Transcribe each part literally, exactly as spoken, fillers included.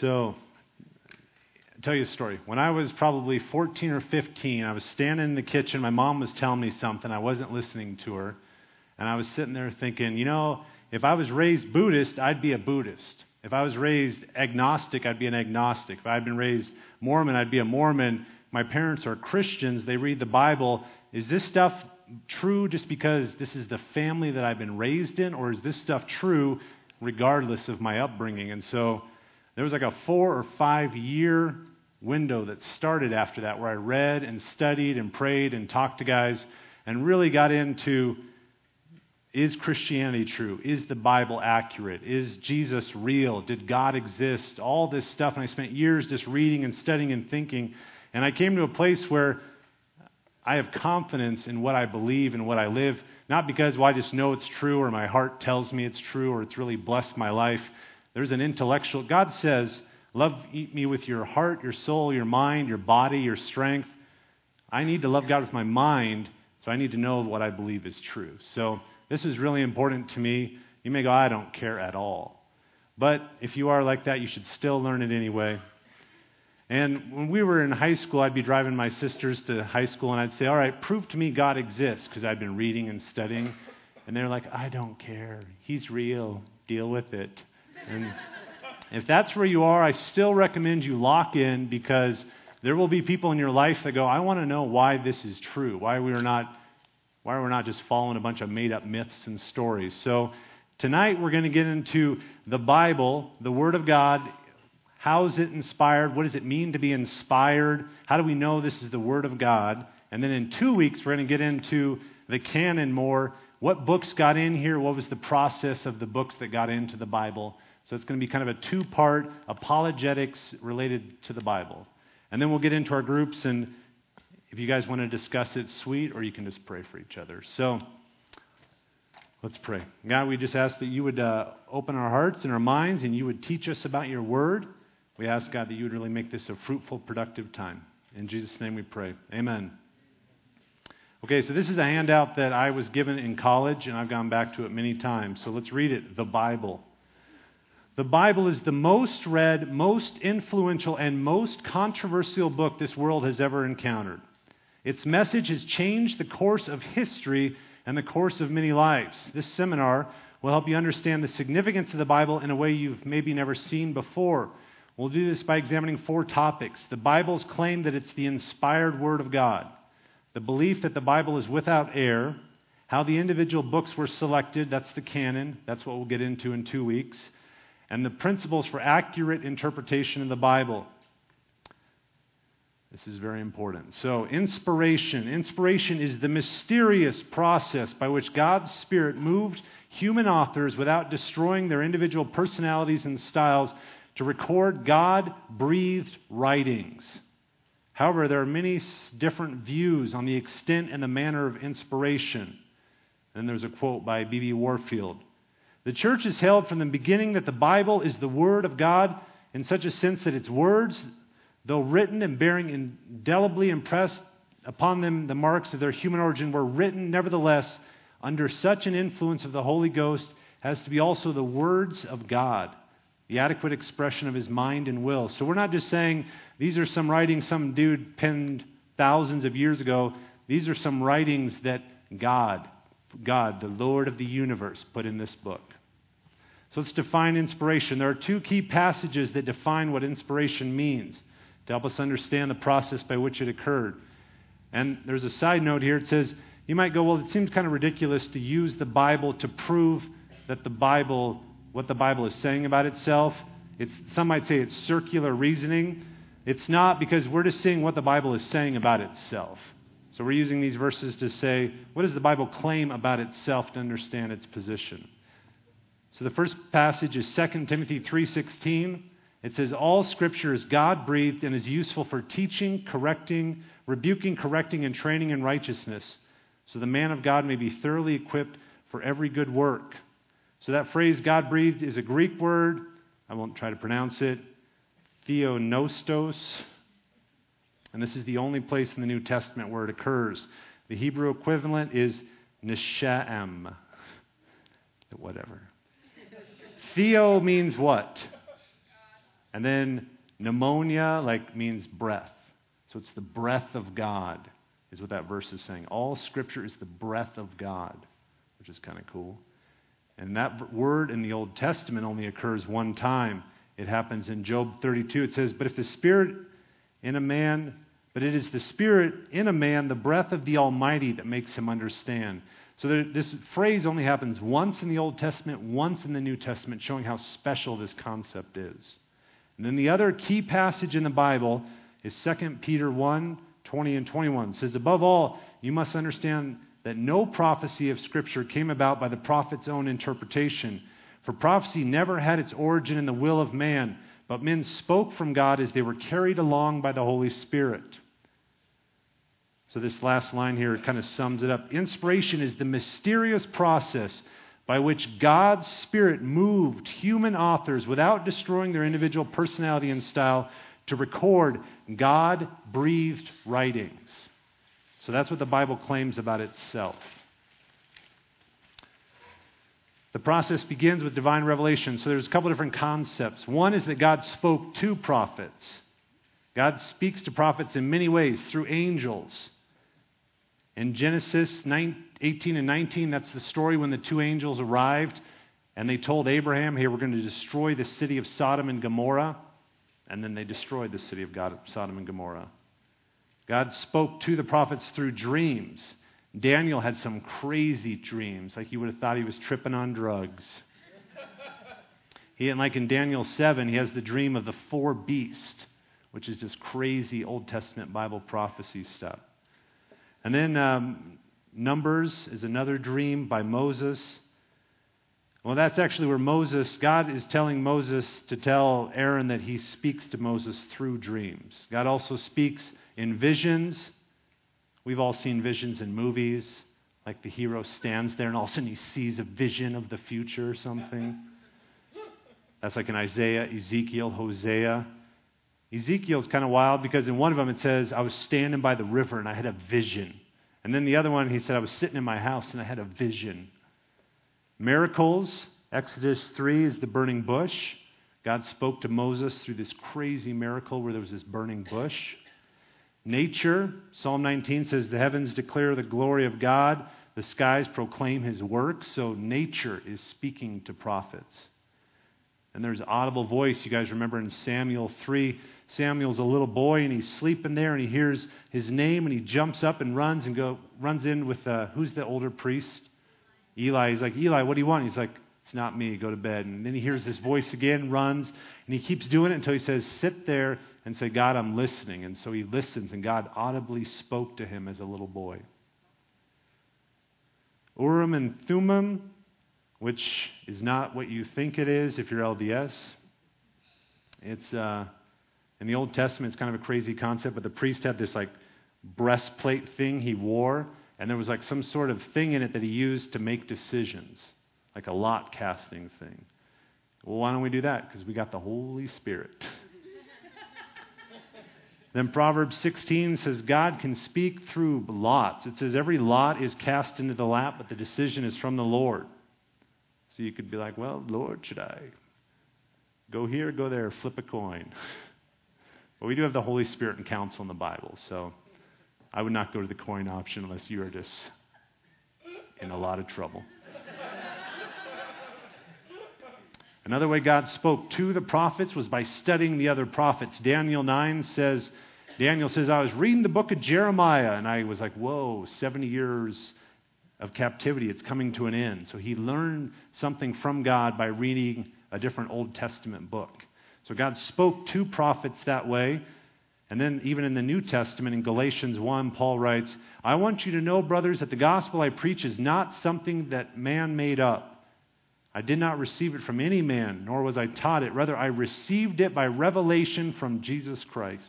So, I'll tell you a story. When I was probably fourteen or fifteen, I was standing in the kitchen. My mom was telling me something. I wasn't listening to her. And I was sitting there thinking, you know, if I was raised Buddhist, I'd be a Buddhist. If I was raised agnostic, I'd be an agnostic. If I had been raised Mormon, I'd be a Mormon. My parents are Christians. They read the Bible. Is this stuff true just because this is the family that I've been raised in, or is this stuff true regardless of my upbringing? And so there was like a four or five year window that started after that where I read and studied and prayed and talked to guys and really got into, is Christianity true? Is the Bible accurate? Is Jesus real? Did God exist? All this stuff. And I spent years just reading and studying and thinking. And I came to a place where I have confidence in what I believe and what I live, not because, well, I just know it's true or my heart tells me it's true or it's really blessed my life. There's an intellectual. God says, love me with your heart, your soul, your mind, your body, your strength. I need to love God with my mind, so I need to know what I believe is true. So this is really important to me. You may go, I don't care at all. But if you are like that, you should still learn it anyway. And when we were in high school, I'd be driving my sisters to high school, and I'd say, all right, prove to me God exists, because I'd been reading and studying. And they're like, I don't care. He's real. Deal with it. And if that's where you are, I still recommend you lock in, because there will be people in your life that go, I want to know why this is true, why we are not Why we're not just following a bunch of made-up myths and stories. So tonight we're going to get into the Bible, the Word of God. How is it inspired? What does it mean to be inspired? How do we know this is the Word of God? And then in two weeks we're going to get into the canon more. What books got in here? What was the process of the books that got into the Bible? So it's going to be kind of a two-part apologetics related to the Bible. And then we'll get into our groups, and if you guys want to discuss it, sweet, or you can just pray for each other. So, let's pray. God, we just ask that you would uh, open our hearts and our minds, and you would teach us about your word. We ask, God, that you would really make this a fruitful, productive time. In Jesus' name we pray. Amen. Okay, so this is a handout that I was given in college, and I've gone back to it many times. So let's read it. The Bible. The Bible is the most read, most influential, and most controversial book this world has ever encountered. Its message has changed the course of history and the course of many lives. This seminar will help you understand the significance of the Bible in a way you've maybe never seen before. We'll do this by examining four topics. The Bible's claim that it's the inspired Word of God. The belief that the Bible is without error. How the individual books were selected. That's the canon. That's what we'll get into in two weeks. And the principles for accurate interpretation of the Bible. This is very important. So, inspiration. Inspiration is the mysterious process by which God's Spirit moved human authors without destroying their individual personalities and styles to record God-breathed writings. However, there are many different views on the extent and the manner of inspiration. And there's a quote by B B Warfield. The church has held from the beginning that the Bible is the Word of God in such a sense that its words, though written and bearing indelibly impressed upon them the marks of their human origin, were written nevertheless under such an influence of the Holy Ghost as to be also the words of God, the adequate expression of His mind and will. So we're not just saying these are some writings some dude penned thousands of years ago. These are some writings that God, God, the Lord of the universe, put in this book. So let's define inspiration. There are two key passages that define what inspiration means, to help us understand the process by which it occurred. And there's a side note here. It says, you might go, well, it seems kind of ridiculous to use the Bible to prove that the Bible, what the Bible is saying about itself. It's, some might say it's circular reasoning. It's not, because we're just seeing what the Bible is saying about itself. So we're using these verses to say, what does the Bible claim about itself to understand its position? So the first passage is Second Timothy three sixteen. It says, all Scripture is God-breathed and is useful for teaching, correcting, rebuking, correcting, and training in righteousness, so the man of God may be thoroughly equipped for every good work. So that phrase, God-breathed, is a Greek word. I won't try to pronounce it. Theonostos. And this is the only place in the New Testament where it occurs. The Hebrew equivalent is nesha'em. Whatever. Theo means what? And then pneumonia, like, means breath. So it's the breath of God, is what that verse is saying. All Scripture is the breath of God, which is kind of cool. And that word in the Old Testament only occurs one time. It happens in Job thirty-two. It says, but if the Spirit in a man, but it is the Spirit in a man, the breath of the Almighty, that makes him understand. So there, this phrase only happens once in the Old Testament, once in the New Testament, showing how special this concept is. And then the other key passage in the Bible is Second Peter one, twenty and twenty-one. It says, above all, you must understand that no prophecy of Scripture came about by the prophet's own interpretation. For prophecy never had its origin in the will of man, but men spoke from God as they were carried along by the Holy Spirit. So this last line here kind of sums it up. Inspiration is the mysterious process by which God's Spirit moved human authors without destroying their individual personality and style to record God-breathed writings. So that's what the Bible claims about itself. The process begins with divine revelation. So there's a couple different concepts. One is that God spoke to prophets. God speaks to prophets in many ways, through angels. In Genesis eighteen and nineteen, that's the story when the two angels arrived and they told Abraham, hey, we're going to destroy the city of Sodom and Gomorrah. And then they destroyed the city of God, Sodom and Gomorrah. God spoke to the prophets through dreams. Daniel had some crazy dreams, like you would have thought he was tripping on drugs. He, and like in Daniel seven, he has the dream of the four beasts, which is just crazy Old Testament Bible prophecy stuff. And then um, Numbers is another dream by Moses. Well, that's actually where Moses, God is telling Moses to tell Aaron that he speaks to Moses through dreams. God also speaks in visions. We've all seen visions in movies, like the hero stands there and all of a sudden he sees a vision of the future or something. That's like in Isaiah, Ezekiel, Hosea. Ezekiel's kind of wild because in one of them it says, I was standing by the river and I had a vision. And then the other one, he said, I was sitting in my house and I had a vision. Miracles, Exodus three is the burning bush. God spoke to Moses through this crazy miracle where there was this burning bush. Nature, Psalm nineteen says, the heavens declare the glory of God, the skies proclaim his works. So nature is speaking to prophets. And there's audible voice. You guys remember in Samuel three, Samuel's a little boy and he's sleeping there and he hears his name and he jumps up and runs and go runs in with, uh, who's the older priest? Eli. He's like, Eli, what do you want? He's like, it's not me, go to bed. And then he hears this voice again, runs, and he keeps doing it until he says, sit there and say, God, I'm listening. And so he listens, and God audibly spoke to him as a little boy. Urim and Thummim, which is not what you think it is if you're L D S. It's, uh, in the Old Testament, it's kind of a crazy concept, but the priest had this like breastplate thing he wore, and there was like some sort of thing in it that he used to make decisions, like a lot casting thing. Well, why don't we do that? Because we got the Holy Spirit. Then Proverbs sixteen says God can speak through lots. It says every lot is cast into the lap, but the decision is from the Lord. So you could be like, well, Lord, should I go here, go there, flip a coin? But we do have the Holy Spirit and counsel in the Bible, so I would not go to the coin option unless you are just in a lot of trouble. Another way God spoke to the prophets was by studying the other prophets. Daniel nine says, Daniel says, I was reading the book of Jeremiah, and I was like, whoa, seventy years of captivity, it's coming to an end. So he learned something from God by reading a different Old Testament book. So God spoke to prophets that way. And then even in the New Testament, in Galatians one, Paul writes, I want you to know, brothers, that the gospel I preach is not something that man made up. I did not receive it from any man, nor was I taught it. Rather, I received it by revelation from Jesus Christ.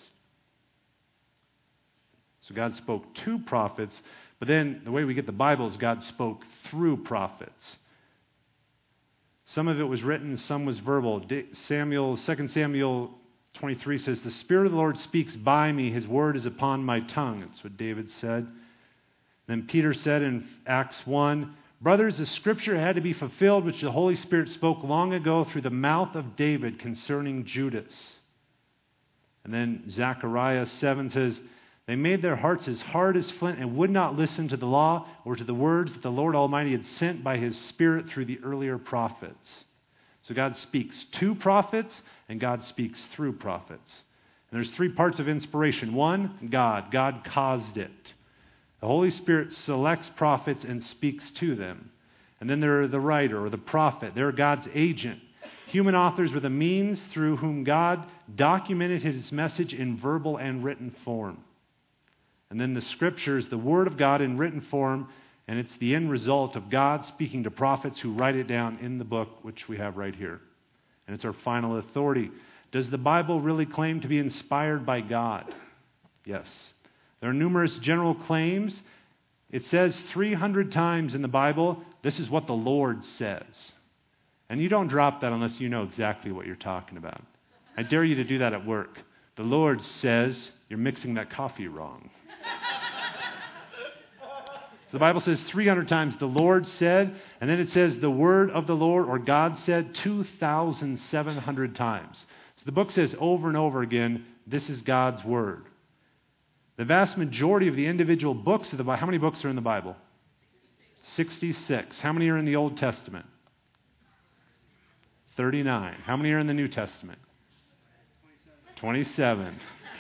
So God spoke to prophets, but then the way we get the Bible is God spoke through prophets. Some of it was written, some was verbal. Samuel, Second Samuel twenty-three says, the Spirit of the Lord speaks by me, his word is upon my tongue. That's what David said. Then Peter said in Acts one, Brothers, the scripture had to be fulfilled, which the Holy Spirit spoke long ago through the mouth of David concerning Judas. And then Zechariah seven says, they made their hearts as hard as flint and would not listen to the law or to the words that the Lord Almighty had sent by His Spirit through the earlier prophets. So God speaks to prophets and God speaks through prophets. And there's three parts of inspiration. One, God. God caused it. The Holy Spirit selects prophets and speaks to them. And then there are the writer or the prophet. They're God's agent. Human authors were the means through whom God documented His message in verbal and written form. And then the Scriptures, the Word of God in written form, and it's the end result of God speaking to prophets who write it down in the book, which we have right here. And it's our final authority. Does the Bible really claim to be inspired by God? Yes. There are numerous general claims. It says three hundred times in the Bible, this is what the Lord says. And you don't drop that unless you know exactly what you're talking about. I dare you to do that at work. The Lord says, you're mixing that coffee wrong. So the Bible says three hundred times, the Lord said, and then it says the word of the Lord, or God said, two thousand seven hundred times. So the book says over and over again, this is God's word. The vast majority of the individual books of the Bible, how many books are in the Bible? sixty-six. How many are in the Old Testament? thirty-nine. How many are in the New Testament? twenty-seven.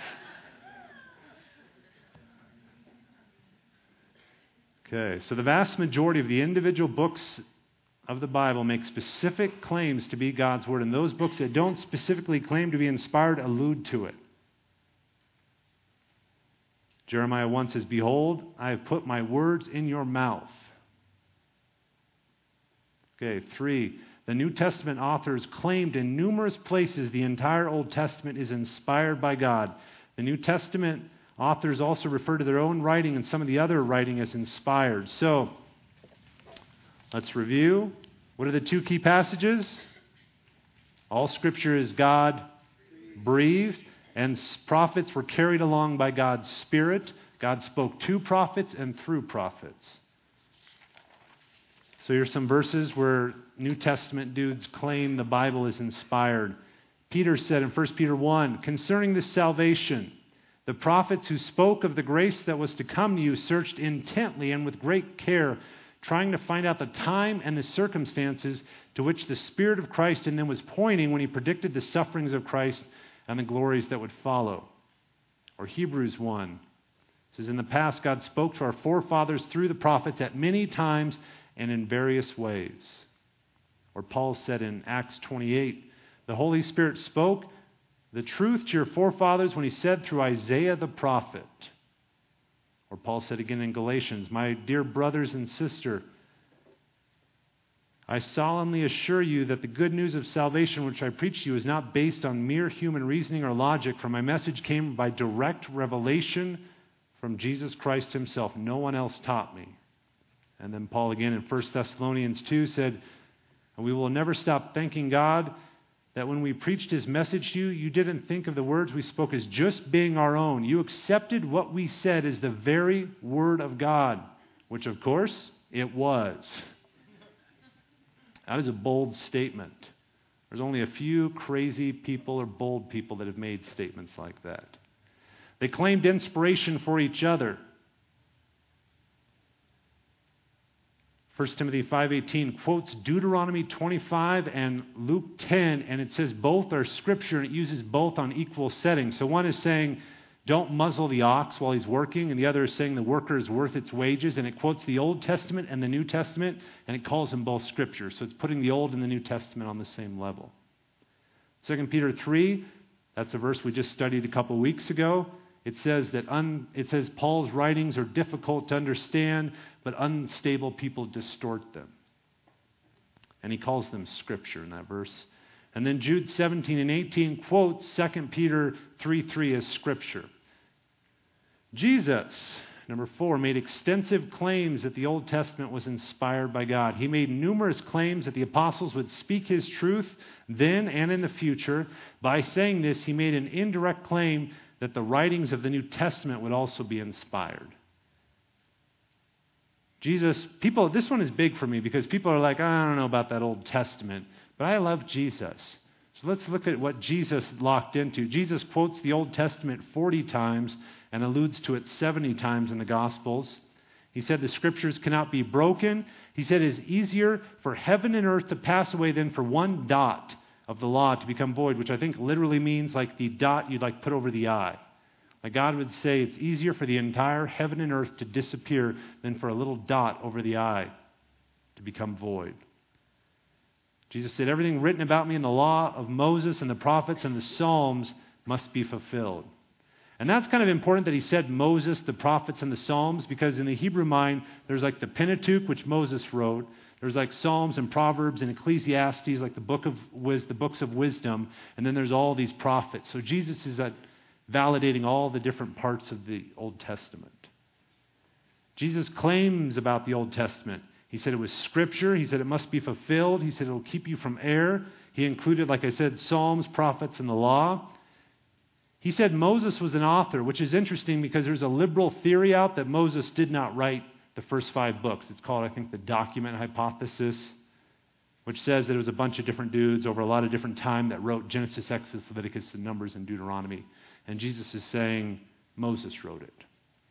Okay, so the vast majority of the individual books of the Bible make specific claims to be God's Word, and those books that don't specifically claim to be inspired allude to it. Jeremiah one says, behold, I have put my words in your mouth. Okay, three. The New Testament authors claimed in numerous places the entire Old Testament is inspired by God. The New Testament authors also refer to their own writing and some of the other writing as inspired. So, let's review. What are the two key passages? All Scripture is God-breathed, and prophets were carried along by God's Spirit. God spoke to prophets and through prophets. So here's some verses where New Testament dudes claim the Bible is inspired. Peter said in First Peter one, concerning this salvation, the prophets who spoke of the grace that was to come to you searched intently and with great care, trying to find out the time and the circumstances to which the Spirit of Christ in them was pointing when He predicted the sufferings of Christ and the glories that would follow. Or Hebrews one says, in the past God spoke to our forefathers through the prophets at many times and in various ways. Or Paul said in Acts twenty-eight, the Holy Spirit spoke the truth to your forefathers when He said through Isaiah the prophet. Or Paul said again in Galatians, my dear brothers and sister, I solemnly assure you that the good news of salvation which I preach to you is not based on mere human reasoning or logic, for my message came by direct revelation from Jesus Christ Himself. No one else taught me. And then Paul again in First Thessalonians two said, and we will never stop thanking God that when we preached His message to you, you didn't think of the words we spoke as just being our own. You accepted what we said as the very Word of God, which of course it was. That is a bold statement. There's only a few crazy people or bold people that have made statements like that. They claimed inspiration for each other. First Timothy five eighteen quotes Deuteronomy twenty-five and Luke ten, and it says both are Scripture, and it uses both on equal settings. So one is saying, don't muzzle the ox while he's working, and the other is saying the worker is worth its wages, and it quotes the Old Testament and the New Testament, and it calls them both Scripture. So it's putting the Old and the New Testament on the same level. Second Peter three, that's a verse we just studied a couple weeks ago. It says that un, it says Paul's writings are difficult to understand, but unstable people distort them. And he calls them Scripture in that verse. And then Jude seventeen and eighteen quotes Second Peter three three as Scripture. Jesus, number four, made extensive claims that the Old Testament was inspired by God. He made numerous claims that the apostles would speak His truth then and in the future. By saying this, he made an indirect claim that the writings of the New Testament would also be inspired. Jesus, people, this one is big for me because people are like, I don't know about that Old Testament, but I love Jesus. So let's look at what Jesus locked into. Jesus quotes the Old Testament forty times and alludes to it seventy times in the Gospels. He said the Scriptures cannot be broken. He said it is easier for heaven and earth to pass away than for one dot of the law to become void, which I think literally means like the dot you'd like put over the I. Like God would say it's easier for the entire heaven and earth to disappear than for a little dot over the I to become void. Jesus said, everything written about me in the law of Moses and the prophets and the Psalms must be fulfilled. And that's kind of important that he said Moses, the prophets, and the Psalms, because in the Hebrew mind, there's like the Pentateuch, which Moses wrote. There's like Psalms and Proverbs and Ecclesiastes, like the book of wis- the books of wisdom. And then there's all these prophets. So Jesus is at validating all the different parts of the Old Testament. Jesus claims about the Old Testament. He said it was Scripture. He said it must be fulfilled. He said it will keep you from error. He included, like I said, Psalms, prophets, and the law. He said Moses was an author, which is interesting because there's a liberal theory out that Moses did not write the first five books. It's called, I think, the document hypothesis, which says that it was a bunch of different dudes over a lot of different time that wrote Genesis, Exodus, Leviticus, and Numbers, and Deuteronomy. And Jesus is saying Moses wrote it.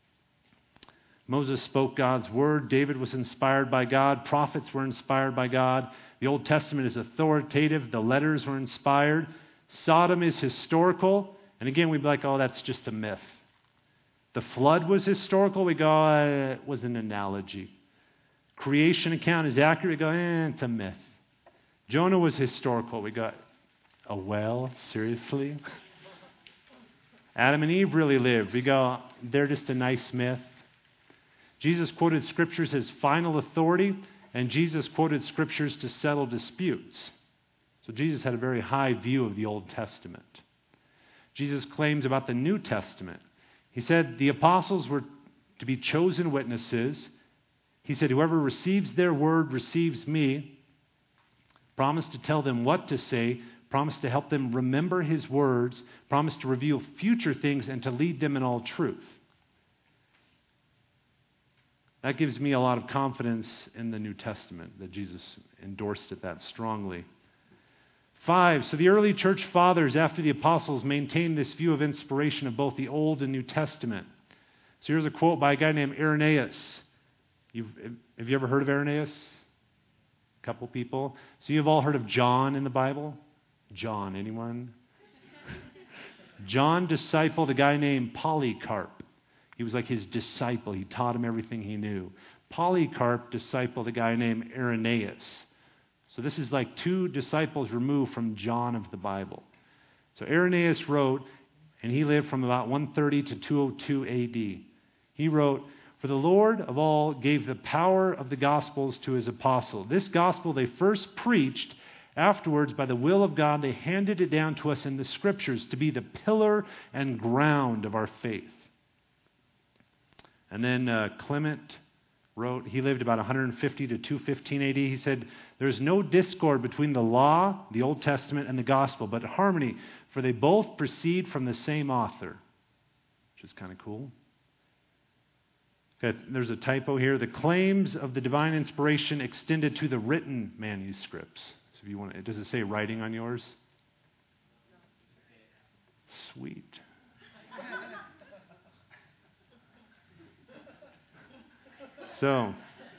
Moses spoke God's word. David was inspired by God. Prophets were inspired by God. The Old Testament is authoritative. The letters were inspired. Sodom is historical. And again, we'd be like, oh, that's just a myth. The flood was historical. We go, oh, it was an analogy. Creation account is accurate. We go, eh, it's a myth. Jonah was historical. We go, a whale? Seriously? Adam and Eve really lived. We go, they're just a nice myth. Jesus quoted Scriptures as final authority, and Jesus quoted Scriptures to settle disputes. So Jesus had a very high view of the Old Testament. Jesus claims about the New Testament. He said the apostles were to be chosen witnesses. He said, whoever receives their word receives me. Promised to tell them what to say. Promised to help them remember his words. Promised to reveal future things and to lead them in all truth. That gives me a lot of confidence in the New Testament, that Jesus endorsed it that strongly. Five, so the early church fathers after the apostles maintained this view of inspiration of both the Old and New Testament. So here's a quote by a guy named Irenaeus. You've, have you ever heard of Irenaeus? A couple people. So you've all heard of John in the Bible? John, anyone? John discipled a guy named Polycarp. He was like his disciple. He taught him everything he knew. Polycarp discipled a guy named Irenaeus. So this is like two disciples removed from John of the Bible. So Irenaeus wrote, and he lived from about one thirty to two oh two A D. He wrote, for the Lord of all gave the power of the Gospels to his apostle. This gospel they first preached. Afterwards, by the will of God, they handed it down to us in the Scriptures to be the pillar and ground of our faith. And then uh, Clement wrote, he lived about one fifty to two fifteen A D. He said, there's no discord between the law, the Old Testament, and the gospel, but harmony, for they both proceed from the same author, which is kind of cool. Okay, there's a typo here. The claims of the divine inspiration extended to the written manuscripts. So if you want to, does it say writing on yours? Sweet. So,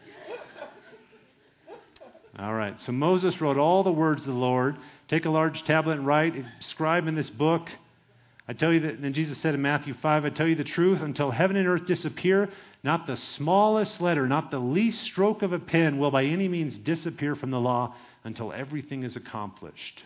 all right. So Moses wrote all the words of the Lord. Take a large tablet and write, scribe in this book. I tell you that, then Jesus said in Matthew five, I tell you the truth, until heaven and earth disappear, not the smallest letter, not the least stroke of a pen will by any means disappear from the law until everything is accomplished.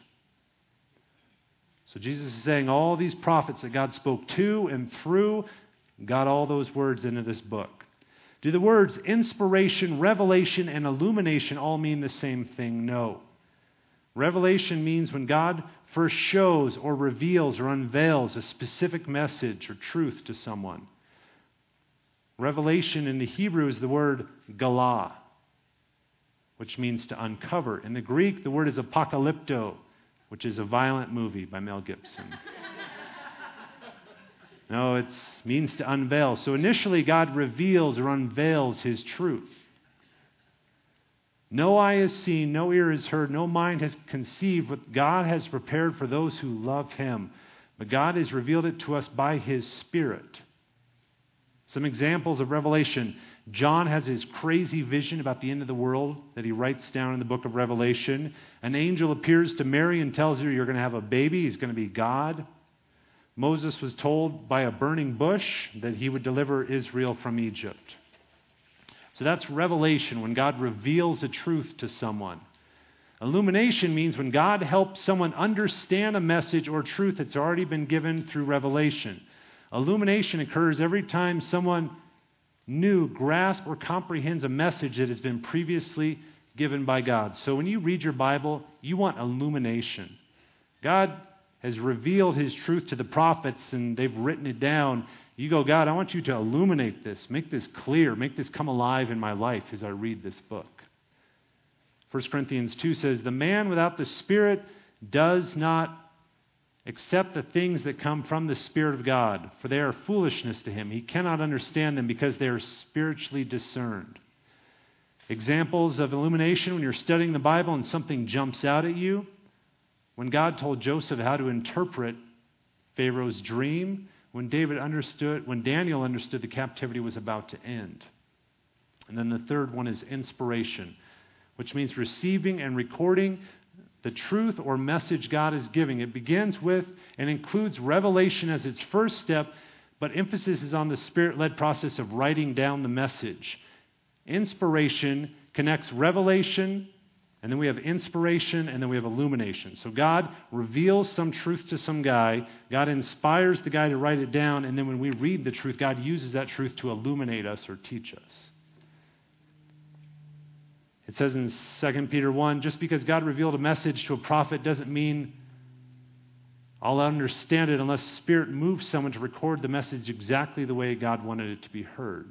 So Jesus is saying all these prophets that God spoke to and through, got all those words into this book. Do the words inspiration, revelation, and illumination all mean the same thing? No. Revelation means when God first shows or reveals or unveils a specific message or truth to someone. Revelation in the Hebrew is the word galah, which means to uncover. In the Greek, the word is apocalypto, which is a violent movie by Mel Gibson. No, it means to unveil. So initially, God reveals or unveils his truth. No eye has seen, no ear has heard, no mind has conceived what God has prepared for those who love him. But God has revealed it to us by his Spirit. Some examples of revelation. John has his crazy vision about the end of the world that he writes down in the book of Revelation. An angel appears to Mary and tells her you're going to have a baby. He's going to be God. Moses was told by a burning bush that he would deliver Israel from Egypt. So that's revelation, when God reveals a truth to someone. Illumination means when God helps someone understand a message or truth that's already been given through revelation. Illumination occurs every time someone new grasps or comprehends a message that has been previously given by God. So when you read your Bible, you want illumination. God has revealed his truth to the prophets and they've written it down. You go, God, I want you to illuminate this, make this clear, make this come alive in my life as I read this book. First Corinthians two says, the man without the Spirit does not accept the things that come from the Spirit of God, for they are foolishness to him. He cannot understand them because they are spiritually discerned. Examples of illumination when you're studying the Bible and something jumps out at you. When God told Joseph how to interpret Pharaoh's dream, when David understood, when Daniel understood the captivity was about to end. And then the third one is inspiration, which means receiving and recording the truth or message God is giving. It begins with and includes revelation as its first step, but emphasis is on the Spirit-led process of writing down the message. Inspiration connects revelation, and then we have inspiration, and then we have illumination. So God reveals some truth to some guy. God inspires the guy to write it down, and then when we read the truth, God uses that truth to illuminate us or teach us. It says in Second Peter one, just because God revealed a message to a prophet doesn't mean I'll understand it unless Spirit moves someone to record the message exactly the way God wanted it to be heard.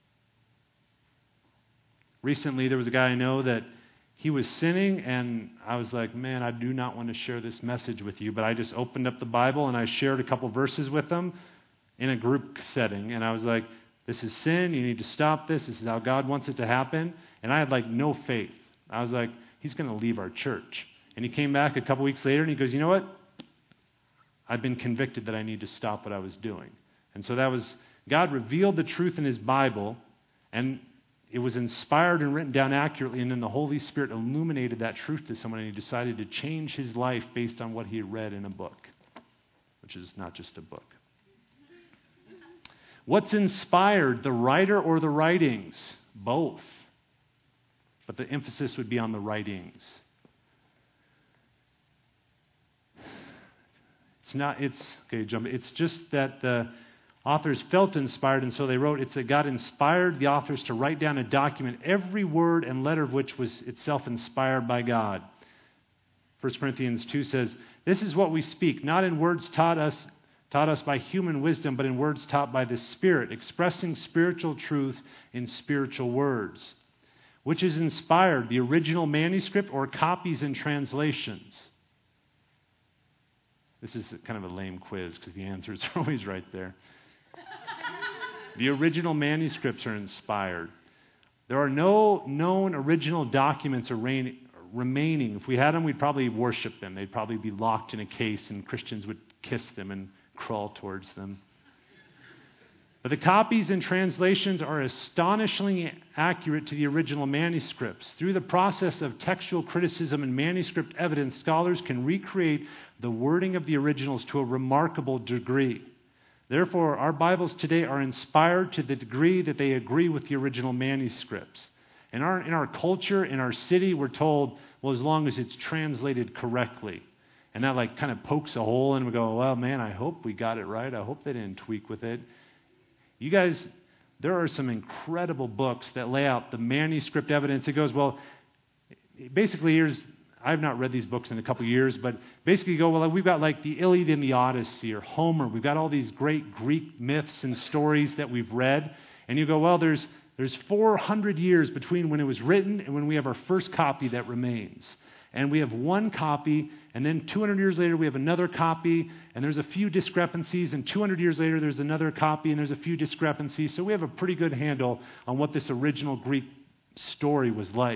Recently, there was a guy I know that he was sinning, and I was like, man, I do not want to share this message with you, but I just opened up the Bible and I shared a couple verses with him in a group setting, and I was like, this is sin, you need to stop this, this is how God wants it to happen, and I had like no faith. I was like, he's going to leave our church. And he came back a couple weeks later and he goes, you know what? I've been convicted that I need to stop what I was doing. And so that was, God revealed the truth in his Bible, and it was inspired and written down accurately, and then the Holy Spirit illuminated that truth to someone, and he decided to change his life based on what he had read in a book, which is not just a book. What's inspired, the writer or the writings? Both. But the emphasis would be on the writings. It's not, it's, okay, jump. It's just that the authors felt inspired, and so they wrote. It's that God inspired the authors to write down a document, every word and letter of which was itself inspired by God. First Corinthians two says, this is what we speak, not in words taught us, taught us by human wisdom, but in words taught by the Spirit, expressing spiritual truth in spiritual words. Which is inspired, the original manuscript or copies and translations? This is kind of a lame quiz because the answers are always right there. The original manuscripts are inspired. There are no known original documents remaining. If we had them, we'd probably worship them. They'd probably be locked in a case, and Christians would kiss them and crawl towards them. But the copies and translations are astonishingly accurate to the original manuscripts. Through the process of textual criticism and manuscript evidence, scholars can recreate the wording of the originals to a remarkable degree. Therefore, our Bibles today are inspired to the degree that they agree with the original manuscripts. In our, in our culture, in our city, we're told, well, as long as it's translated correctly. And that like kind of pokes a hole, and we go, well, man, I hope we got it right. I hope they didn't tweak with it. You guys, there are some incredible books that lay out the manuscript evidence. It goes, well, basically here's, I've not read these books in a couple years, but basically you go, well, we've got like the Iliad and the Odyssey or Homer. We've got all these great Greek myths and stories that we've read. And you go, well, there's there's four hundred years between when it was written and when we have our first copy that remains. And we have one copy, and then two hundred years later we have another copy, and there's a few discrepancies, and two hundred years later there's another copy, and there's a few discrepancies. So we have a pretty good handle on what this original Greek story was like.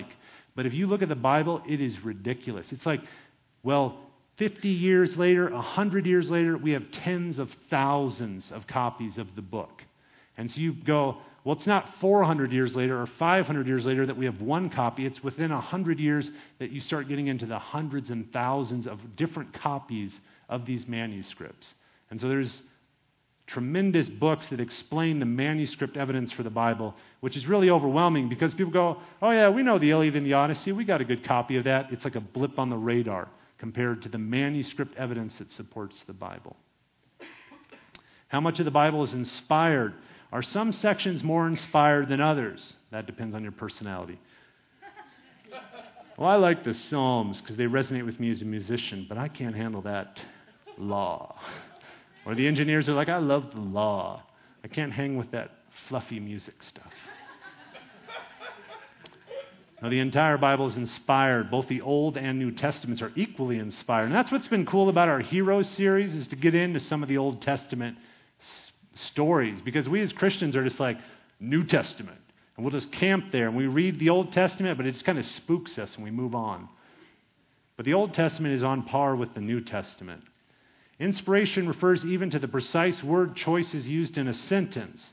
But if you look at the Bible, it is ridiculous. It's like, well, fifty years later, one hundred years later, we have tens of thousands of copies of the book. And so you go, well, it's not four hundred years later or five hundred years later that we have one copy. It's within one hundred years that you start getting into the hundreds and thousands of different copies of these manuscripts. And so there's tremendous books that explain the manuscript evidence for the Bible, which is really overwhelming because people go, oh yeah, we know the Iliad and the Odyssey. We got a good copy of that. It's like a blip on the radar compared to the manuscript evidence that supports the Bible. How much of the Bible is inspired? Are some sections more inspired than others? That depends on your personality. Well, I like the Psalms because they resonate with me as a musician, but I can't handle that law. Or the engineers are like, I love the law. I can't hang with that fluffy music stuff. Now, the entire Bible is inspired. Both the Old and New Testaments are equally inspired. And that's what's been cool about our Heroes series, is to get into some of the Old Testament s- stories. Because we as Christians are just like, New Testament. And we'll just camp there and we read the Old Testament, but it just kind of spooks us and we move on. But the Old Testament is on par with the New Testament. Inspiration refers even to the precise word choices used in a sentence.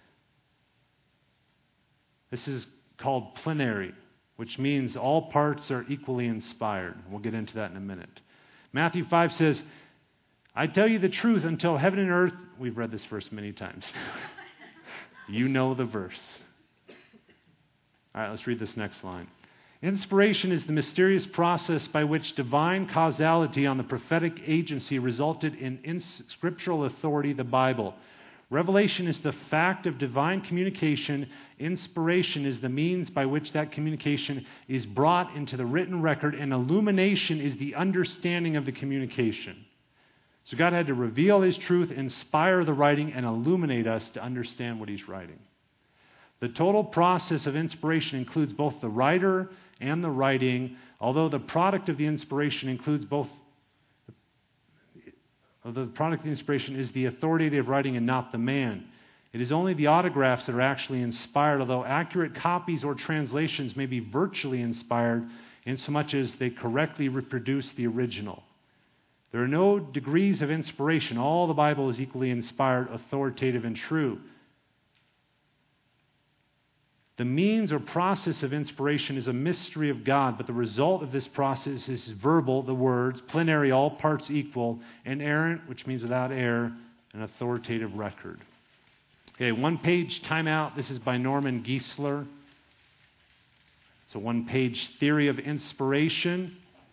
This is called plenary, which means all parts are equally inspired. We'll get into that in a minute. Matthew five says, I tell you the truth, until heaven and earth, we've read this verse many times. You know the verse. All right, let's read this next line. Inspiration is the mysterious process by which divine causality on the prophetic agency resulted in ins- scriptural authority, the Bible. Revelation is the fact of divine communication. Inspiration is the means by which that communication is brought into the written record, and illumination is the understanding of the communication. So God had to reveal His truth, inspire the writing, and illuminate us to understand what He's writing. The total process of inspiration includes both the writer and the writing, although the product of the inspiration includes both. Although the product of the inspiration is the authoritative writing and not the man. It is only the autographs that are actually inspired, although accurate copies or translations may be virtually inspired insomuch as they correctly reproduce the original. There are no degrees of inspiration. All the Bible is equally inspired, authoritative, and true. The means or process of inspiration is a mystery of God, but the result of this process is verbal, the words, plenary, all parts equal, inerrant, which means without error, an authoritative record. Okay, one-page timeout. This is by Norman Geisler. It's a one-page theory of inspiration.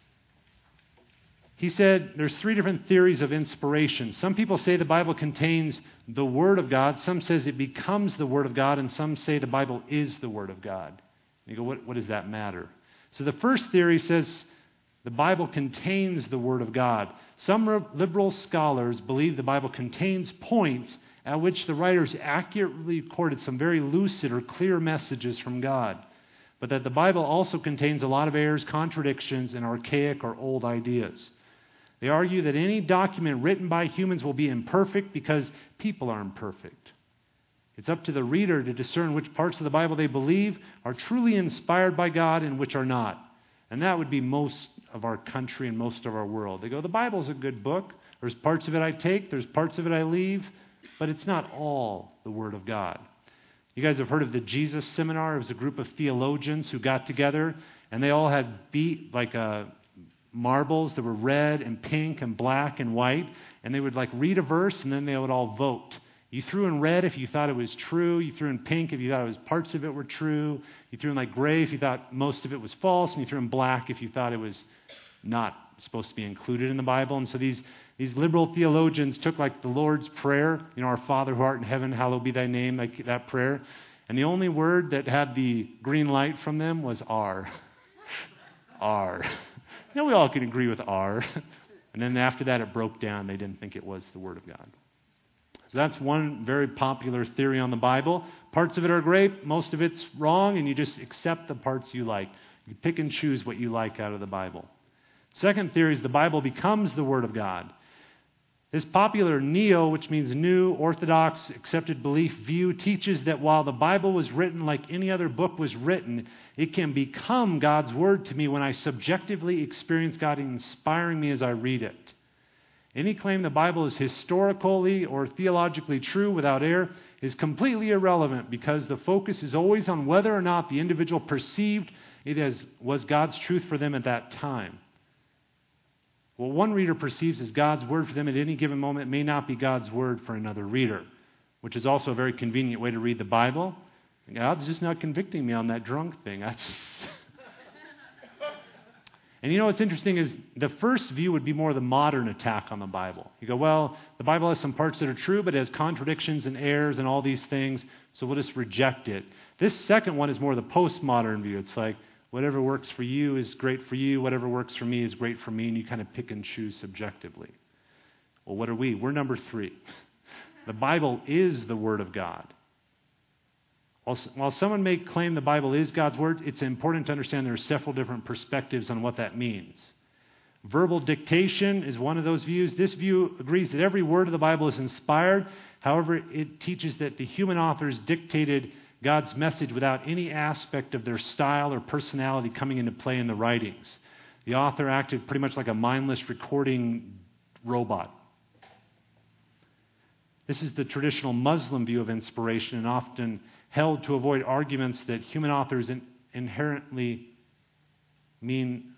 He said there's three different theories of inspiration. Some people say the Bible contains the Word of God. Some says it becomes the Word of God. And some say the Bible is the Word of God. And you go, what, what does that matter? So the first theory says the Bible contains the Word of God. Some liberal scholars believe the Bible contains points at which the writers accurately recorded some very lucid or clear messages from God, but that the Bible also contains a lot of errors, contradictions, and archaic or old ideas. They argue that any document written by humans will be imperfect because people are imperfect. It's up to the reader to discern which parts of the Bible they believe are truly inspired by God and which are not. And that would be most of our country and most of our world. They go, the Bible's a good book. There's parts of it I take, there's parts of it I leave, but it's not all the Word of God. You guys have heard of the Jesus Seminar? It was a group of theologians who got together, and they all had beat like a marbles that were red and pink and black and white, and they would like read a verse and then they would all vote. You threw in red if you thought it was true. You threw in pink if you thought it was parts of it were true. You threw in like gray if you thought most of it was false, and you threw in black if you thought it was not supposed to be included in the Bible. And so these these liberal theologians took like the Lord's Prayer, you know, our Father who art in heaven, hallowed be thy name, like that prayer. And the only word that had the green light from them was R. R. You know, we all can agree with R. And then after that, it broke down. They didn't think it was the Word of God. So that's one very popular theory on the Bible. Parts of it are great. Most of it's wrong, and you just accept the parts you like. You pick and choose what you like out of the Bible. Second theory is the Bible becomes the Word of God. This popular neo, which means new, orthodox, accepted belief view, teaches that while the Bible was written like any other book was written, it can become God's word to me when I subjectively experience God inspiring me as I read it. Any claim the Bible is historically or theologically true without error is completely irrelevant because the focus is always on whether or not the individual perceived it as was God's truth for them at that time. What one reader perceives as God's word for them at any given moment may not be God's word for another reader, which is also a very convenient way to read the Bible. God's just not convicting me on that drunk thing. That's And you know what's interesting is the first view would be more the modern attack on the Bible. You go, well, the Bible has some parts that are true, but it has contradictions and errors and all these things, so we'll just reject it. This second one is more the postmodern view. It's like, whatever works for you is great for you. Whatever works for me is great for me. And you kind of pick and choose subjectively. Well, what are we? We're number three. The Bible is the Word of God. While, while someone may claim the Bible is God's Word, it's important to understand there are several different perspectives on what that means. Verbal dictation is one of those views. This view agrees that every word of the Bible is inspired. However, it teaches that the human authors dictated God's message without any aspect of their style or personality coming into play in the writings. The author acted pretty much like a mindless recording robot. This is the traditional Muslim view of inspiration and often held to avoid arguments that human authors in- inherently mean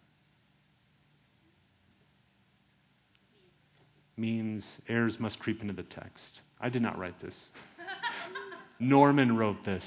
means errors must creep into the text. I did not write this. Norman wrote this.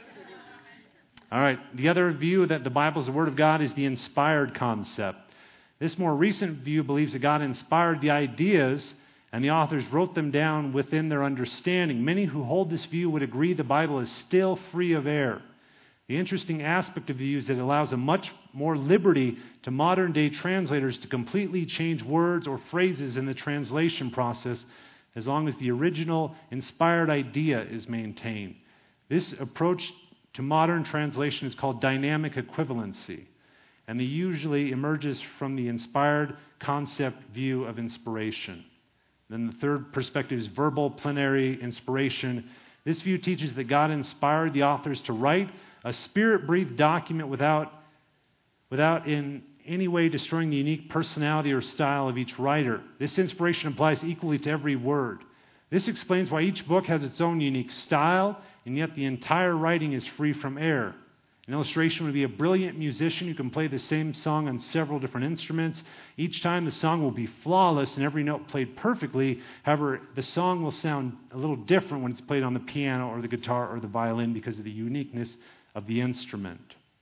All right, the other view that the Bible is the Word of God is the inspired concept. This more recent view believes that God inspired the ideas and the authors wrote them down within their understanding. Many who hold this view would agree the Bible is still free of error. The interesting aspect of the view is that it allows a much more liberty to modern-day translators to completely change words or phrases in the translation process as long as the original inspired idea is maintained. This approach to modern translation is called dynamic equivalency, and it usually emerges from the inspired concept view of inspiration. Then the third perspective is verbal plenary inspiration. This view teaches that God inspired the authors to write a spirit-breathed document without, without in any way destroying the unique personality or style of each writer. This inspiration applies equally to every word. This explains why each book has its own unique style, and yet the entire writing is free from error. An illustration would be a brilliant musician who can play the same song on several different instruments. Each time the song will be flawless and every note played perfectly. However, the song will sound a little different when it's played on the piano or the guitar or the violin because of the uniqueness of the instrument.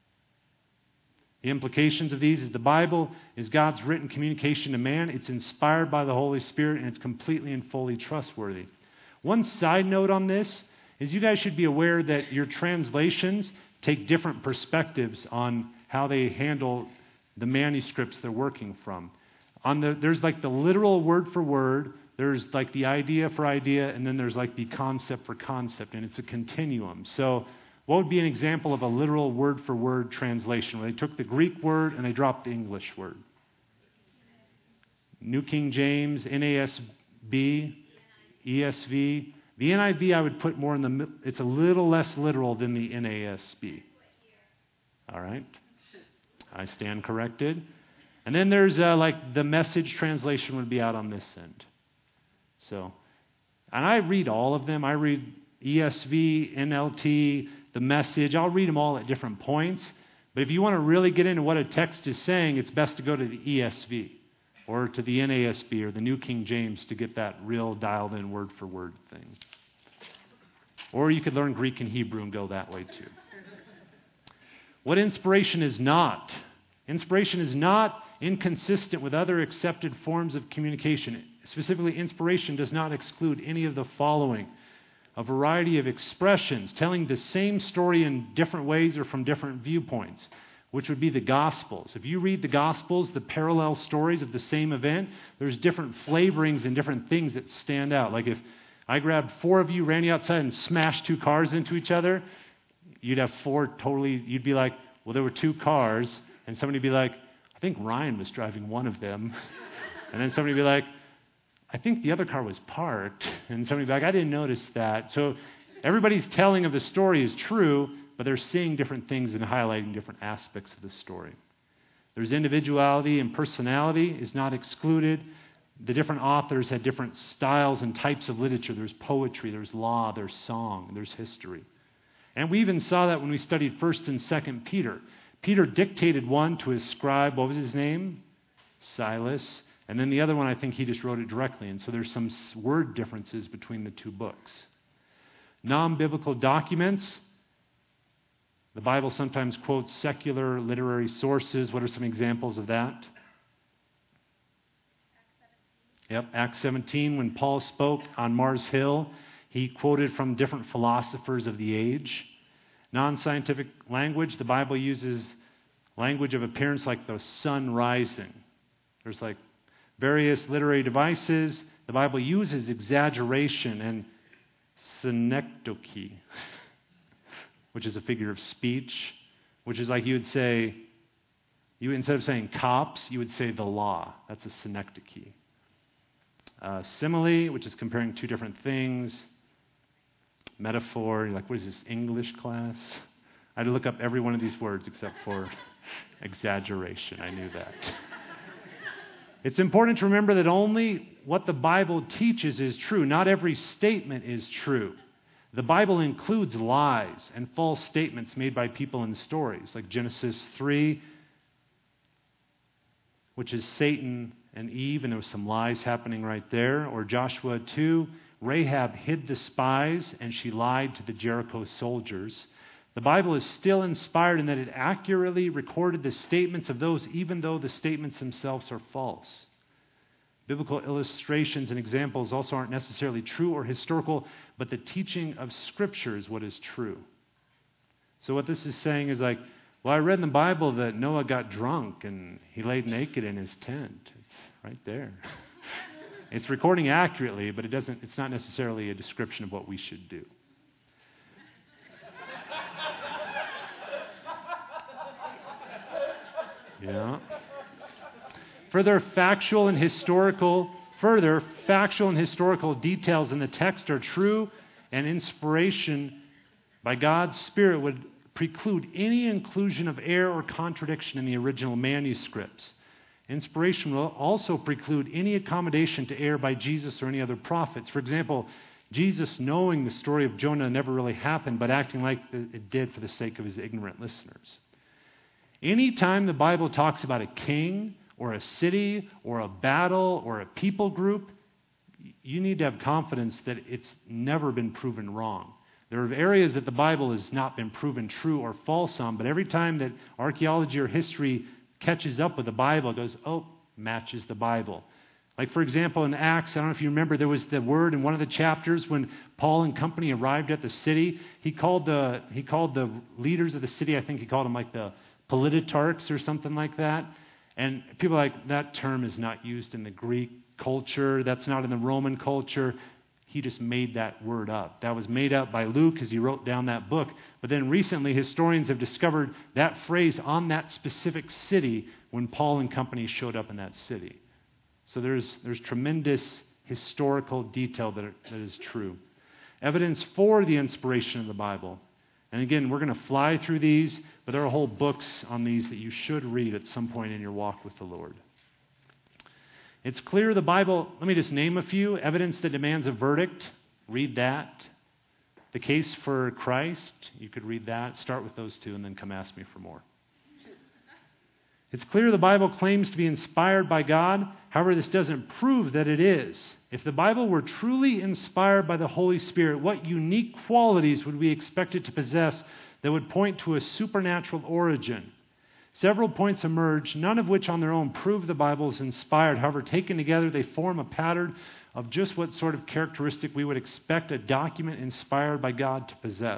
The implications of these is the Bible is God's written communication to man. It's inspired by the Holy Spirit, and it's completely and fully trustworthy. One side note on this is you guys should be aware that your translations take different perspectives on how they handle the manuscripts they're working from. On the, there's like the literal word for word, there's like the idea for idea, and then there's like the concept for concept, and it's a continuum. So what would be an example of a literal word-for-word translation where they took the Greek word and they dropped the English word? New King James, N A S B, E S V. The N I V I would put more in the, it's a little less literal than the N A S B. All right. I stand corrected. And then there's uh, like the Message translation would be out on this end. So, and I read all of them. I read E S V, N L T, the Message. I'll read them all at different points. But if you want to really get into what a text is saying, it's best to go to the E S V or to the N A S B or the New King James to get that real dialed-in word-for-word thing. Or you could learn Greek and Hebrew and go that way too. What inspiration is not? Inspiration is not inconsistent with other accepted forms of communication. Specifically, inspiration does not exclude any of the following: a variety of expressions telling the same story in different ways or from different viewpoints, which would be the Gospels. If you read the Gospels, the parallel stories of the same event, there's different flavorings and different things that stand out. Like if I grabbed four of you, ran you outside, and smashed two cars into each other, you'd have four totally, you'd be like, well, there were two cars, and somebody would be like, I think Ryan was driving one of them. And then somebody would be like, I think the other car was parked. And somebody'd be like, I didn't notice that. So everybody's telling of the story is true, but they're seeing different things and highlighting different aspects of the story. There's individuality and personality is not excluded. The different authors had different styles and types of literature. There's poetry, there's law, there's song, there's history. And we even saw that when we studied First and Second Peter. Peter dictated one to his scribe. What was his name? Silas. And then the other one, I think he just wrote it directly. And so there's some word differences between the two books. Non-biblical documents. The Bible sometimes quotes secular literary sources. What are some examples of that? Yep, Acts seventeen, when Paul spoke on Mars Hill, he quoted from different philosophers of the age. Non-scientific language, the Bible uses language of appearance like the sun rising. There's like various literary devices. The Bible uses exaggeration and synecdoche, which is a figure of speech, which is like you would say, you instead of saying cops, you would say the law. That's a synecdoche. Uh, simile, which is comparing two different things. Metaphor, you're like, what is this, English class? I had to look up every one of these words except for exaggeration. I knew that. It's important to remember that only what the Bible teaches is true. Not every statement is true. The Bible includes lies and false statements made by people in stories, like Genesis three, which is Satan and Eve, and there was some lies happening right there. Or Joshua two, Rahab hid the spies and she lied to the Jericho soldiers. The Bible is still inspired in that it accurately recorded the statements of those, even though the statements themselves are false. Biblical illustrations and examples also aren't necessarily true or historical, but the teaching of Scripture is what is true. So what this is saying is like, well, I read in the Bible that Noah got drunk and he laid naked in his tent. It's right there. It's recording accurately, but it doesn't. It's not necessarily a description of what we should do. Yeah. Further factual and historical, further factual and historical details in the text are true, and inspiration by God's Spirit would preclude any inclusion of error or contradiction in the original manuscripts. Inspiration will also preclude any accommodation to error by Jesus or any other prophets. For example, Jesus knowing the story of Jonah never really happened, but acting like it did for the sake of his ignorant listeners. Anytime the Bible talks about a king or a city or a battle or a people group, you need to have confidence that it's never been proven wrong. There are areas that the Bible has not been proven true or false on, but every time that archaeology or history catches up with the Bible, it goes, oh, matches the Bible. Like, for example, in Acts, I don't know if you remember, there was the word in one of the chapters when Paul and company arrived at the city. He called the, he called the leaders of the city, I think he called them like the politarchs or something like that. And people are like, that term is not used in the Greek culture. That's not in the Roman culture. He just made that word up. That was made up by Luke as he wrote down that book. But then recently, historians have discovered that phrase on that specific city when Paul and company showed up in that city. So there's, there's tremendous historical detail that, are, that is true. Evidence for the inspiration of the Bible. And again, we're going to fly through these, but there are whole books on these that you should read at some point in your walk with the Lord. It's clear the Bible, let me just name a few. Evidence that demands a verdict, read that. The case for Christ, you could read that. Start with those two and then come ask me for more. It's clear the Bible claims to be inspired by God. However, this doesn't prove that it is. If the Bible were truly inspired by the Holy Spirit, what unique qualities would we expect it to possess that would point to a supernatural origin? Several points emerge, none of which on their own prove the Bible is inspired. However, taken together, they form a pattern of just what sort of characteristic we would expect a document inspired by God to possess.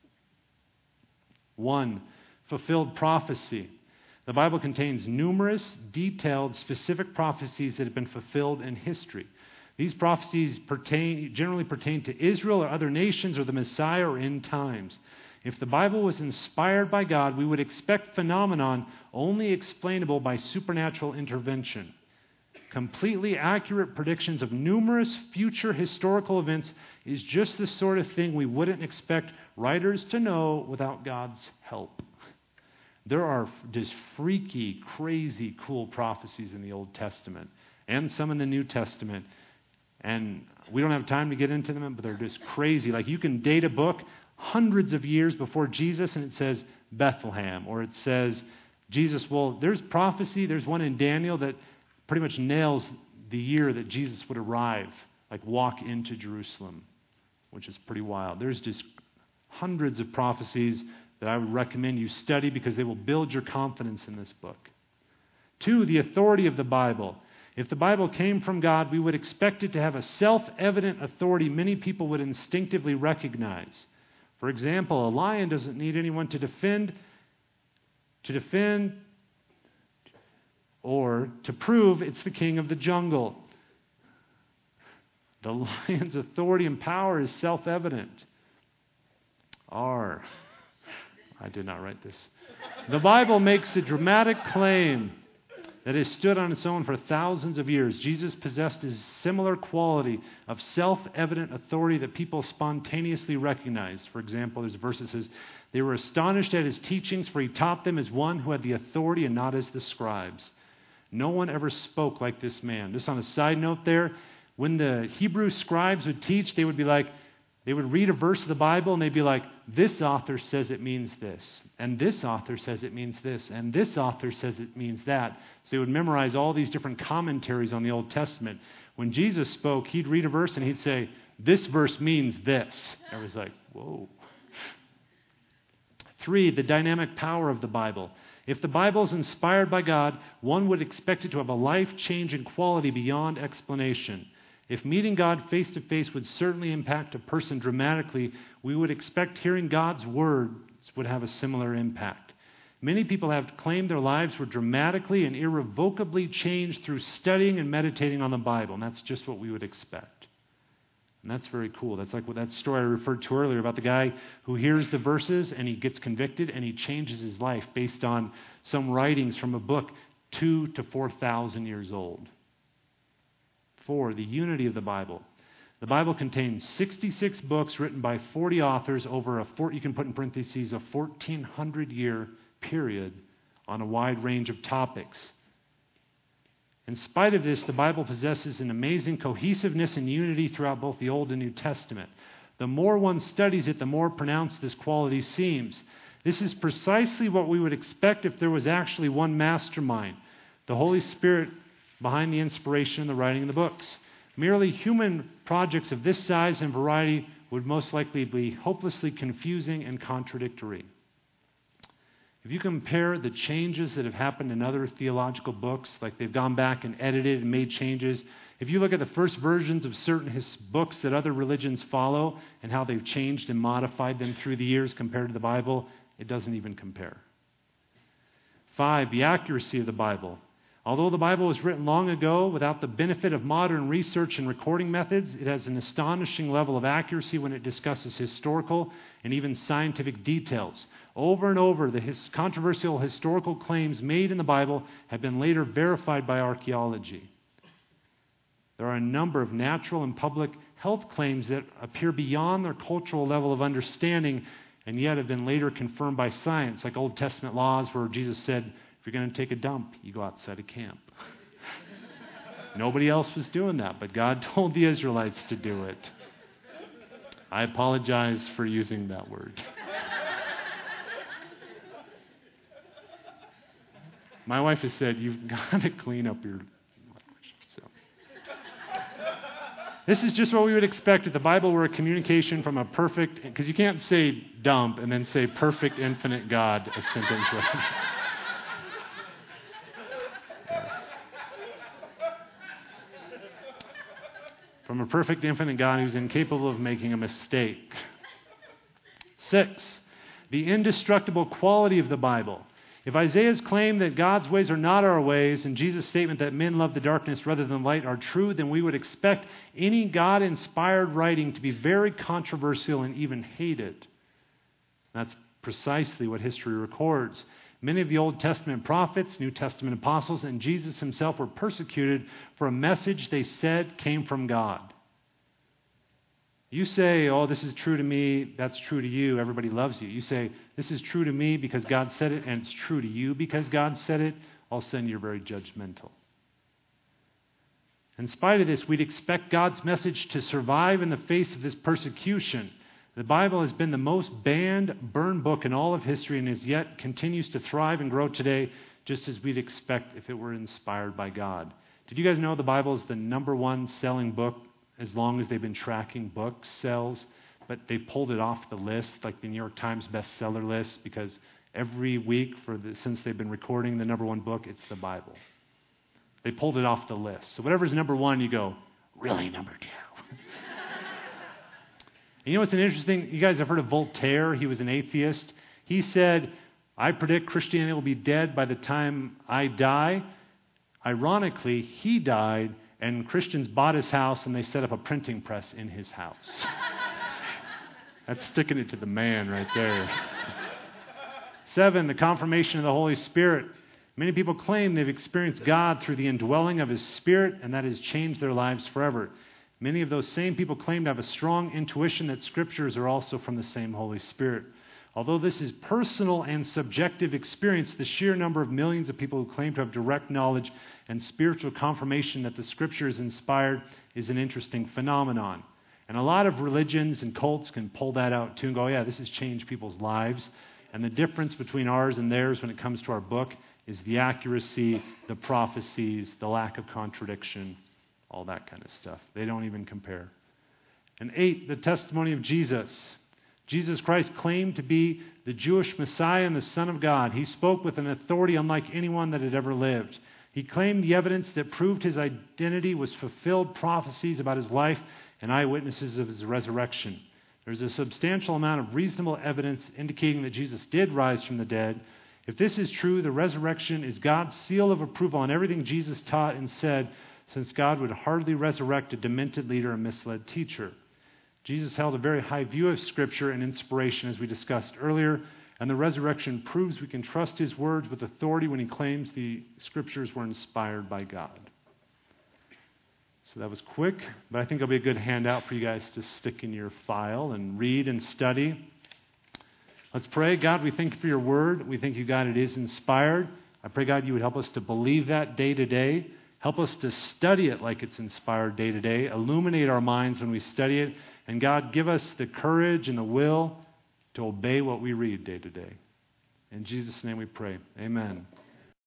One, fulfilled prophecy. The Bible contains numerous, detailed, specific prophecies that have been fulfilled in history. These prophecies pertain, generally pertain to Israel or other nations or the Messiah or end times. If the Bible was inspired by God, we would expect phenomenon only explainable by supernatural intervention. completely accurate predictions of numerous future historical events is just the sort of thing we wouldn't expect writers to know without God's help. There are just freaky, crazy, cool prophecies in the Old Testament and some in the New Testament. And we don't have time to get into them, but they're just crazy. Like you can date a book hundreds of years before Jesus and it says Bethlehem, or it says Jesus. Well, there's prophecy. There's one in Daniel that pretty much nails the year that Jesus would arrive, like walk into Jerusalem, which is pretty wild. There's just hundreds of prophecies that I would recommend you study because they will build your confidence in this book. Two, the authority of the Bible. If the Bible came from God, we would expect it to have a self-evident authority many people would instinctively recognize. For example, a lion doesn't need anyone to defend, to defend, or to prove it's the king of the jungle. The lion's authority and power is self-evident. R. I did not write this. The Bible makes a dramatic claim that has stood on its own for thousands of years. Jesus possessed a similar quality of self-evident authority that people spontaneously recognized. For example, there's a verse that says, they were astonished at his teachings, for he taught them as one who had the authority and not as the scribes. No one ever spoke like this man. Just on a side note there, when the Hebrew scribes would teach, they would be like, they would read a verse of the Bible and they'd be like, this author says it means this, and this author says it means this, and this author says it means that. So they would memorize all these different commentaries on the Old Testament. When Jesus spoke, he'd read a verse and he'd say, this verse means this. Everybody's like, whoa. Three, the dynamic power of the Bible. If the Bible is inspired by God, one would expect it to have a life-changing quality beyond explanation. If meeting God face-to-face would certainly impact a person dramatically, we would expect hearing God's words would have a similar impact. Many people have claimed their lives were dramatically and irrevocably changed through studying and meditating on the Bible, and that's just what we would expect. And that's very cool. That's like what that story I referred to earlier about the guy who hears the verses and he gets convicted and he changes his life based on some writings from a book two to four thousand years old. Four, the unity of the Bible. The Bible contains sixty-six books written by forty authors over a, four, you can put in parentheses, a fourteen hundred year period on a wide range of topics. In spite of this, the Bible possesses an amazing cohesiveness and unity throughout both the Old and New Testament. The more one studies it, the more pronounced this quality seems. This is precisely what we would expect if there was actually one mastermind, the Holy Spirit behind the inspiration and the writing of the books. Merely human projects of this size and variety would most likely be hopelessly confusing and contradictory. If you compare the changes that have happened in other theological books, like they've gone back and edited and made changes, if you look at the first versions of certain his books that other religions follow and how they've changed and modified them through the years compared to the Bible, it doesn't even compare. Five, the accuracy of the Bible. Although the Bible was written long ago, without the benefit of modern research and recording methods, it has an astonishing level of accuracy when it discusses historical and even scientific details. Over and over, the his controversial historical claims made in the Bible have been later verified by archaeology. There are a number of natural and public health claims that appear beyond their cultural level of understanding and yet have been later confirmed by science, like Old Testament laws where Jesus said, if you're going to take a dump, you go outside of camp. Nobody else was doing that, but God told the Israelites to do it. I apologize for using that word. My wife has said, you've got to clean up your language. So. This is just what we would expect if the Bible were a communication from a perfect, because you can't say dump and then say perfect, infinite God a sentence with. From a perfect, infinite God who's incapable of making a mistake. Six, the indestructible quality of the Bible. If Isaiah's claim that God's ways are not our ways and Jesus' statement that men love the darkness rather than light are true, then we would expect any God-inspired writing to be very controversial and even hated. That's precisely what history records. Many of the Old Testament prophets, New Testament apostles, and Jesus himself were persecuted for a message they said came from God. You say, oh, this is true to me, that's true to you, everybody loves you. You say, this is true to me because God said it, and it's true to you because God said it, all of a sudden you're very judgmental. In spite of this, we'd expect God's message to survive in the face of this persecution. The Bible has been the most banned, burned book in all of history and is yet continues to thrive and grow today, just as we'd expect if it were inspired by God. Did you guys know the Bible is the number one selling book as long as they've been tracking book sales? But they pulled it off the list, like the New York Times bestseller list, because every week for the, since they've been recording the number one book, it's the Bible. They pulled it off the list. So whatever's number one, you go, really number two? And you know what's an interesting? You guys have heard of Voltaire. He was an atheist. He said, I predict Christianity will be dead by the time I die. Ironically, he died, and Christians bought his house, and they set up a printing press in his house. That's sticking it to the man right there. Seven, the confirmation of the Holy Spirit. Many people claim they've experienced God through the indwelling of His Spirit, and that has changed their lives forever. Many of those same people claim to have a strong intuition that Scriptures are also from the same Holy Spirit. Although this is personal and subjective experience, the sheer number of millions of people who claim to have direct knowledge and spiritual confirmation that the Scripture is inspired is an interesting phenomenon. And a lot of religions and cults can pull that out too and go, yeah, this has changed people's lives. And the difference between ours and theirs when it comes to our book is the accuracy, the prophecies, the lack of contradiction, all that kind of stuff. They don't even compare. And eight, the testimony of Jesus. Jesus Christ claimed to be the Jewish Messiah and the Son of God. He spoke with an authority unlike anyone that had ever lived. He claimed the evidence that proved his identity was fulfilled prophecies about his life and eyewitnesses of his resurrection. There's a substantial amount of reasonable evidence indicating that Jesus did rise from the dead. If this is true, the resurrection is God's seal of approval on everything Jesus taught and said, since God would hardly resurrect a demented leader or misled teacher. Jesus held a very high view of Scripture and inspiration, as we discussed earlier, and the resurrection proves we can trust His words with authority when He claims the Scriptures were inspired by God. So that was quick, but I think it'll be a good handout for you guys to stick in your file and read and study. Let's pray. God, we thank you for your word. We thank you, God, it is inspired. I pray, God, you would help us to believe that day to day. Help us to study it like it's inspired day to day. Illuminate our minds when we study it. And God, give us the courage and the will to obey what we read day to day. In Jesus' name we pray. Amen.